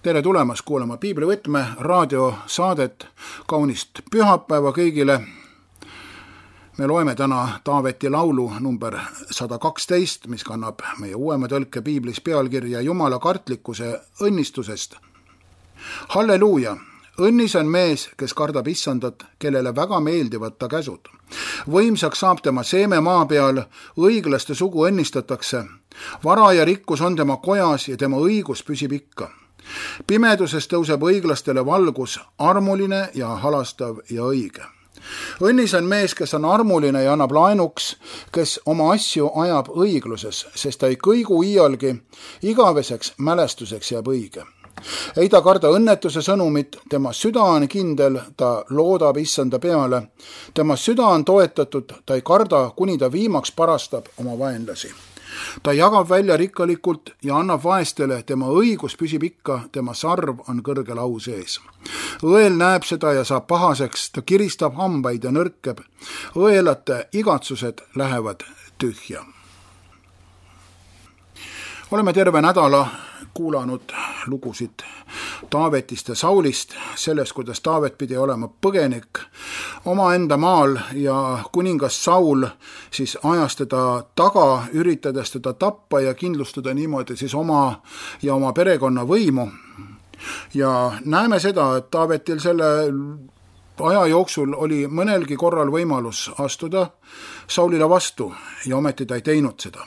Tere tulemast kuulama Piiblivõtme raadiosaadet. Kaunist pühapäeva kõigile. Me loeme täna Taaveti laulu number 112, mis kannab meie uuema tõlke Piiblis pealkirja Jumala kartlikkuse õnnistusest. Halleluuja! Õnnis on mees, kes kardab Issandat, kellele väga meeldivad ta käsud. Võimsaks saab tema seeme maa peal, õiglaste sugu õnnistatakse. Vara ja rikkus on tema kojas ja tema õigus püsib ikka. Pimeduses tõuseb õiglastele valgus, armuline ja halastav ja õige. Õnnis on mees, kes on armuline ja annab laenuks, kes oma asju ajab õigluses, sest ta ei kõigu iialgi, igaveseks mälestuseks jääb õige. Ei ta karda õnnetuse sõnumit, tema süda on kindel, ta loodab Issanda peale. Tema süda on toetatud, ta ei karda, kuni ta viimaks parastab oma vaenlasi. Ta jagab välja rikkalikult ja annab vaestele, tema õigus püsib ikka, tema sarv on kõrgel au sees. Õel näeb seda ja saab pahaseks, ta kiristab hambaid ja nõrkeb. Õelate igatsused lähevad tühja. Oleme terve nädala kuulanud lugusid Taavetist ja Saulist, sellest, kuidas Taavet pidi olema põgenik omaenda maal ja kuningas Saul siis ajas teda taga, üritades teda tappa ja kindlustada niimoodi siis oma ja oma perekonna võimu. Ja näeme seda, et Taavetil selle aja jooksul oli mõnelgi korral võimalus astuda Saulile vastu ja ometi ta ei teinud seda.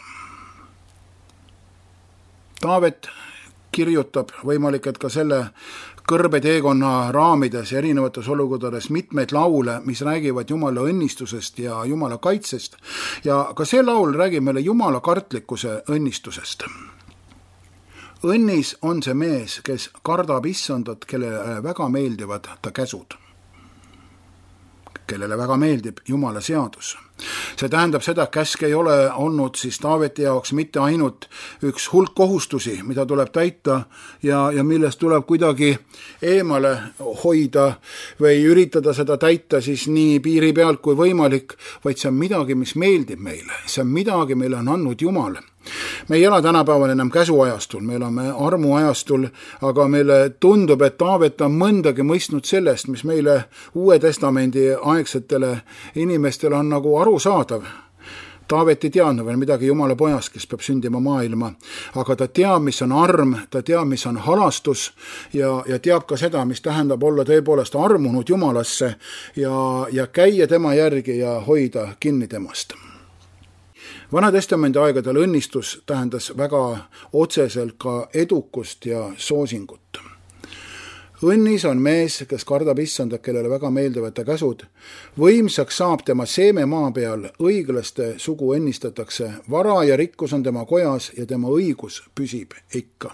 Taavet kirjutab võimalik, et ka selle kõrbeteekonna raamides erinevates olukordades mitmeid laule, mis räägivad Jumala õnnistusest ja Jumala kaitsest. Ja ka see laul räägib meile Jumala kartlikkuse õnnistusest. Õnnis on see mees, kes kardab Issandat, kellele väga meeldivad ta käsud. Kellele väga meeldib Jumala seadus. See tähendab seda, et käsk ei ole olnud siis Taaveti jaoks mitte ainult üks hulk kohustusi, mida tuleb täita ja millest tuleb kuidagi eemale hoida või üritada seda täita siis nii piiri pealt kui võimalik, vaid see on midagi, mis meeldib meile. See on midagi, meile on andnud Jumal. Me ei ela tänapäeval enam käsuajastul, me elame armuajastul, aga meile tundub, et Taavet on mõndagi mõistnud sellest, mis meile Uue Testamendi aegsetele inimestele on nagu arusaadav. Taavet ei teadnud veel midagi Jumala pojast, kes peab sündima maailma, aga ta teab, mis on arm, ta teab, mis on halastus ja teab ka seda, mis tähendab olla tõepoolest armunud Jumalasse ja käia tema järgi ja hoida kinni temast. Vana-testamendi aegadel õnnistus tähendas väga otseselt ka edukust ja soosingut. Õnnis on mees, kes kardab Issandat, kellele väga meeldivad ta käsud. Võimsaks saab tema seeme maa peal, õiglaste sugu õnnistatakse, vara ja rikkus on tema kojas ja tema õigus püsib ikka.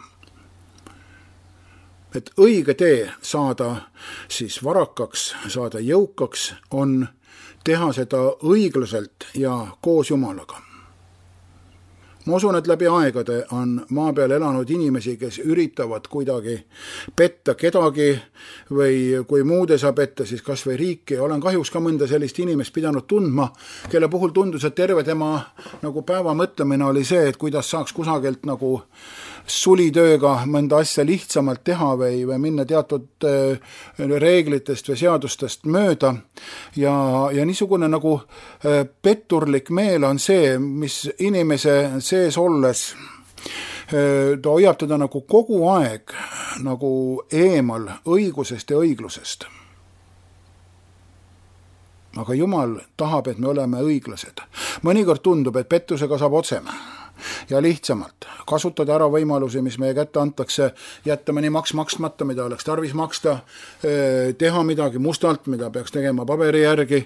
Et õige tee saada siis varakaks, saada jõukaks, on teha seda õiglaselt ja koos Jumalaga. Ma usun, et läbi aegade on maa peal elanud inimesi, kes üritavad kuidagi petta kedagi või kui muude saab petta, siis kas või riiki. Olen kahjuks ka mõnda sellist inimest pidanud tundma, kelle puhul tundus, et terve tema nagu päeva mõtlemine oli see, et kuidas saaks kusagilt nagu sulitööga mõnda asja lihtsamalt teha või minna teatud reeglitest või seadustest mööda. Ja niisugune nagu petturlik meel on see, mis inimese sees olles, ta hoiab teda nagu kogu aeg nagu eemal õigusest ja õiglusest. Aga Jumal tahab, et me oleme õiglased. Mõnikord tundub, et pettusega saab otsema ja lihtsamalt kasutada ära võimalusi, mis meie kätte antakse, jätta mõni maks maksmata, mida oleks tarvis maksta, teha midagi mustalt, mida peaks tegema paberi järgi,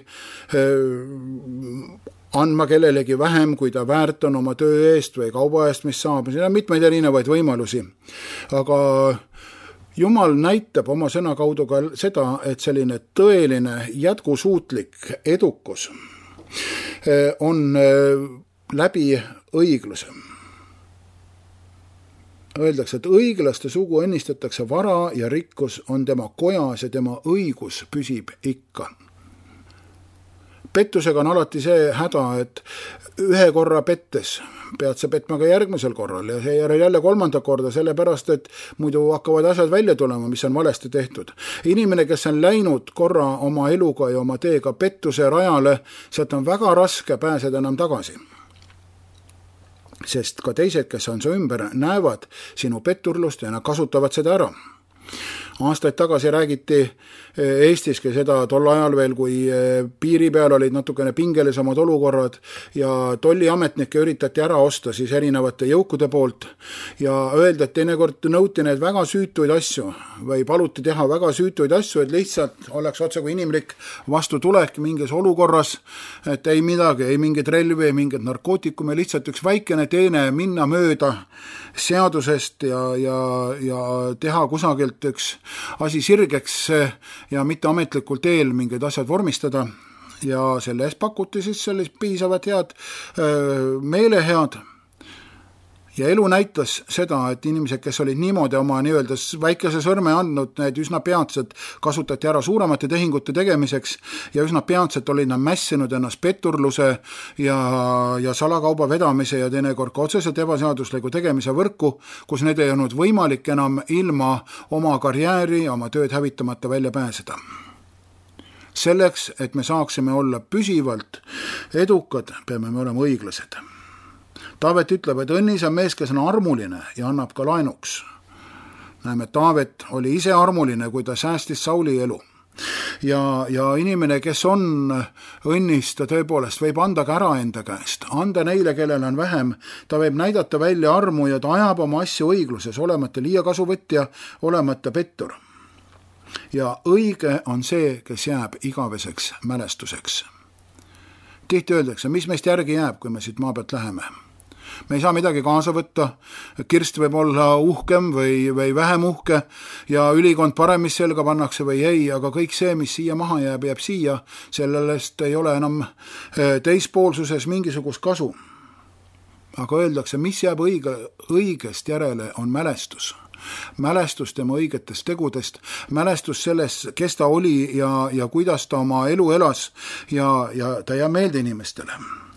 andma kellelegi vähem, kui ta väärt on oma töö eest või kauba eest, mis saab. Siin on mitmeid erinevaid võimalusi. Aga Jumal näitab oma sõna kaudu ka seda, et selline tõeline jätkusuutlik edukus on läbi õigluse. Öeldakse, et õiglaste sugu õnnistatakse, vara ja rikkus on tema kojas ja tema õigus püsib ikka. Pettusega on alati see häda, et ühe korra pettes pead sa petma ka järgmisel korral ja seejärel jälle 3. korda, sellepärast, et muidu hakkavad asjad välja tulema, mis on valesti tehtud. Inimene, kes on läinud korra oma eluga ja oma teega pettuse rajale, sealt on väga raske pääseda enam tagasi. Sest ka teised, kes on su ümber, näevad sinu petturlust ja nad kasutavad seda ära. Aastaid tagasi räägiti Eestiski seda tol ajal veel, kui piiri peal olid natukene pingelisemad olukorrad ja tolliametnikke üritati ära osta siis erinevate jõukude poolt ja öelda, et teinekord nõuti need väga süütuid asju või paluti teha väga süütuid asju, et lihtsalt oleks otse kui inimlik vastutulek mingis olukorras, et ei midagi, ei mingit relvi, ei mingit narkootikume, lihtsalt üks väikene teene minna mööda seadusest ja teha kusagilt üks asi sirgeks ja mitte ametlikul teel mingid asjad vormistada ja selle eest pakuti siis sellist piisavat head meelehead ja elu näitas seda, et inimesed, kes olid niimoodi oma nii-öelda väikese sõrme andnud, need üsna peatselt kasutati ära suuremate tehingute tegemiseks ja üsna peatselt olid nad mässinud ennast petturluse ja salakauba vedamise ja teinekord ka otseselt ebaseadusliku tegemise võrku, kus need ei olnud võimalik enam ilma oma karjääri, oma tööd hävitamata välja pääseda. Selleks, et me saaksime olla püsivalt edukad, peame me olema õiglased. Taavet ütleb, et õnnis on mees, kes on armuline ja annab ka laenuks. Näeme, et Taavet oli ise armuline, kui ta säästis Sauli elu. Ja inimene, kes on õnnis, ta tõepoolest võib anda ka ära enda käest, anda neile, kellel on vähem, ta võib näidata välja armu ja ta ajab oma asju õigluses, olemata liiakasuvõtja, olemata pettur. Ja õige on see, kes jääb igaveseks mälestuseks. Tihti öeldakse, mis meist järgi jääb, kui me siit maa pealt läheme. Me ei saa midagi kaasa võtta, kirst võib olla uhkem või vähem uhke ja ülikond parem, mis selga pannakse või ei, aga kõik see, mis siia maha jääb siia, sellest ei ole enam teispoolsuses mingisugust kasu. Aga öeldakse, mis jääb õigest järele, on mälestus. Mälestus tema õigetest tegudest, mälestus sellest, kes ta oli ja kuidas ta oma elu elas ja ta jääb meelde inimestele.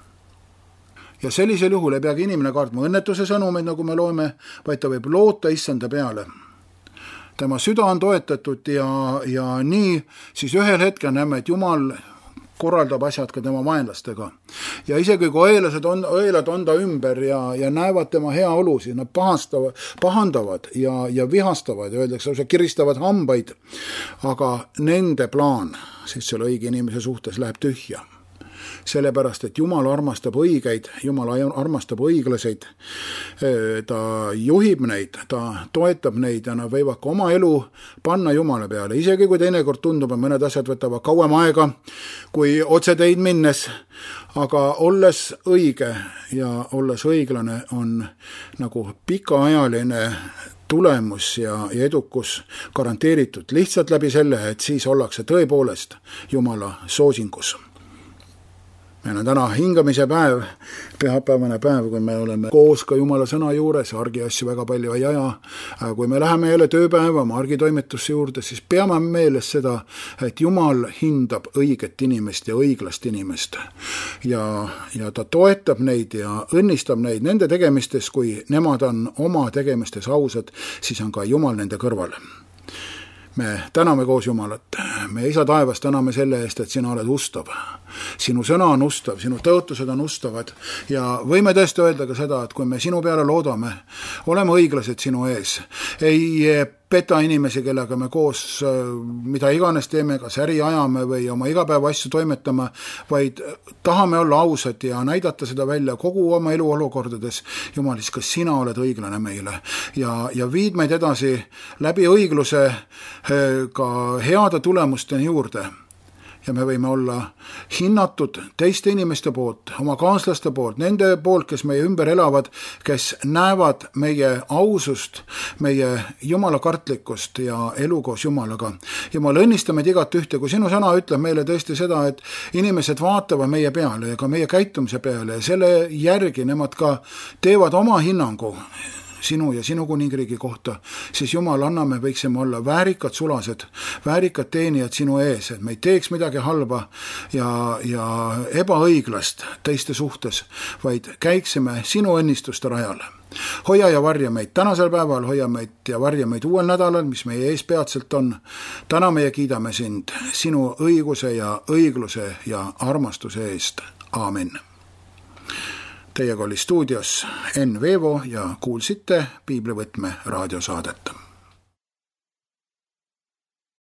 Ja sellisel juhul ei peagi inimene kaartma õnnetuse sõnumeid, nagu me loeme, vaid ta võib loota issanda peale. Tema süda on toetatud ja nii siis ühel hetkel näeme, et Jumal korraldab asjad ka tema vaenlastega. Ja isegi kui õelad on ta ümber ja näevad tema hea olusi, nad pahandavad ja vihastavad ja öeldakse, et kiristavad hambaid, aga nende plaan siis selle õige inimese suhtes läheb tühja. Sellepärast, et Jumal armastab õigeid, Jumal armastab õiglaseid, ta juhib neid, ta toetab neid ja nad võivad ka oma elu panna Jumala peale. Isegi kui teinekord tundub, et mõned asjad võtavad kauem aega, kui otseteid minnes, aga olles õige ja olles õiglane on nagu pikaajaline tulemus ja edukus garanteeritud lihtsalt läbi selle, et siis ollakse tõepoolest Jumala soosingus. Meil on täna hingamise päev, pühapäevane päev, kui me oleme koos ka Jumala sõna juures, argiasju väga palju ei aja. Kui me läheme jälle tööpäeva oma argitoimetusse juurde, siis peame meeles seda, et Jumal hindab õiget inimest ja õiglast inimest. Ja ta toetab neid ja õnnistab neid nende tegemistes, kui nemad on oma tegemistes ausad, siis on ka Jumal nende kõrval. Me täname koos Jumalat. Me isa taevas täname selle eest, et sina oled ustav. Sinu sõna on ustav, sinu tõotused on ustavad ja võime tõesti öelda ka seda, et kui me sinu peale loodame, oleme õiglased sinu ees. Ei peta inimesi, kellega me koos mida iganes teeme, kas äri ajame või oma igapäeva asju toimetame, vaid tahame olla ausad ja näidata seda välja kogu oma eluolukordades. Jumalis, kas sina oled õiglane meile ja viid meid edasi läbi õigluse ka heade tulemusteni juurde. Ja me võime olla hinnatud teiste inimeste poolt, oma kaaslaste poolt, nende poolt, kes meie ümber elavad, kes näevad meie ausust, meie Jumala kartlikkust ja elu koos Jumalaga. Jumal, õnnistame igat ühte, kui sinu sõna ütleb meile tõesti seda, et inimesed vaatavad meie peale ja ka meie käitumise peale ja selle järgi nemad ka teevad oma hinnangu sinu ja sinu kuningriigi kohta, siis Jumal, anna me võiksime olla väärikad sulased, väärikad teenijad sinu ees, et me ei teeks midagi halba ja ebaõiglast teiste suhtes, vaid käiksime sinu õnnistuste rajal. Hoia ja varja meid tänasel päeval, hoia meid ja varja meid uuel nädalal, mis meie ees peatselt on. Täna meie kiidame sind sinu õiguse ja õigluse ja armastuse eest. Aamen. Teiega oli stuudios Enn Veevo ja kuulsite Piiblivõtme raadiosaadet.